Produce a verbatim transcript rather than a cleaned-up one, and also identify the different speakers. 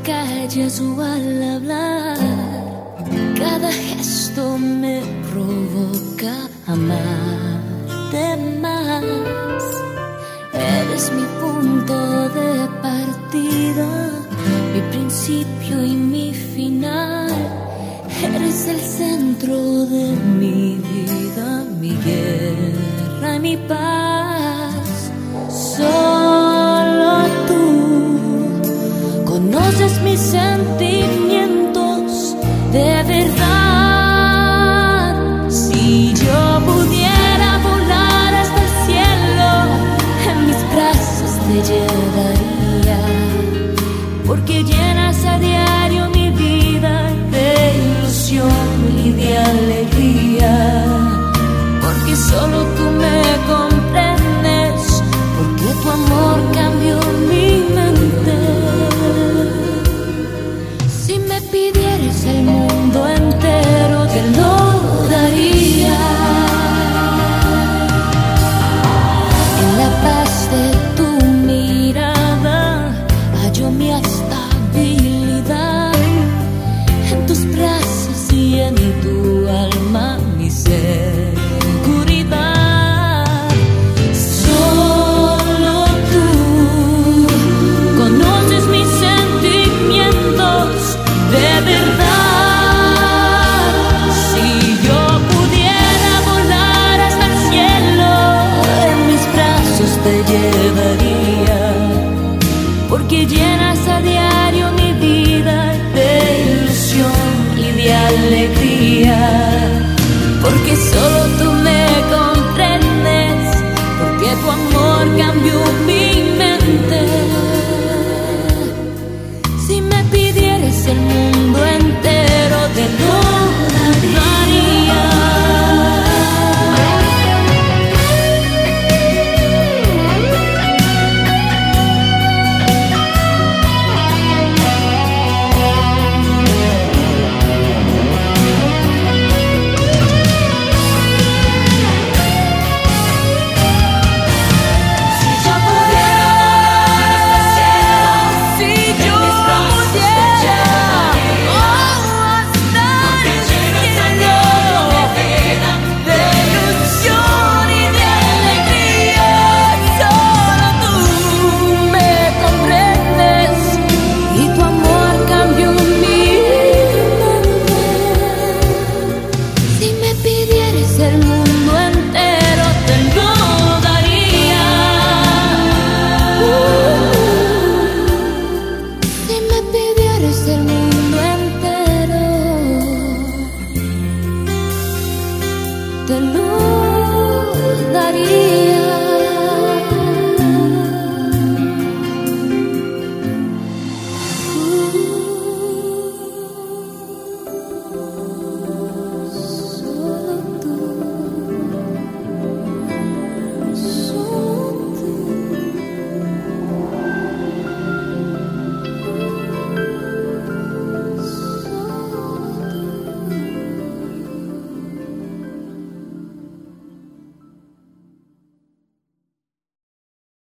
Speaker 1: calles o al hablar, cada gesto me provoca amarte más. Eres mi punto de partida, mi principio y mi final. Eres el centro de mi vida, mi guerra y mi paz. Solo tú conoces mis sentimientos de verdad. Si yo pudiera volar hasta el cielo, en mis brazos te llevaría, porque llenas a diario mi vida de ilusión y de alegría. Porque solo tú me comprendes, porque tu amor cambió mi mente. Si me pidieras el mundo entero, te lo daría. En la paz de tu mirada hallo mi estabilidad. En tus brazos y en tu alma mi seguridad. Solo tú conoces mis sentimientos de verdad. Si yo pudiera volar hasta el cielo, en mis brazos te llevaría, porque llenas a diario mi vida de ilusión y de alegría. Porque solo tú me comprendes, porque tu amor cambió mi mente. Si me pidieras el mundo entero, te lo daría. El mundo entero te lo daría. Si me pidieras el mundo entero, te lo daría.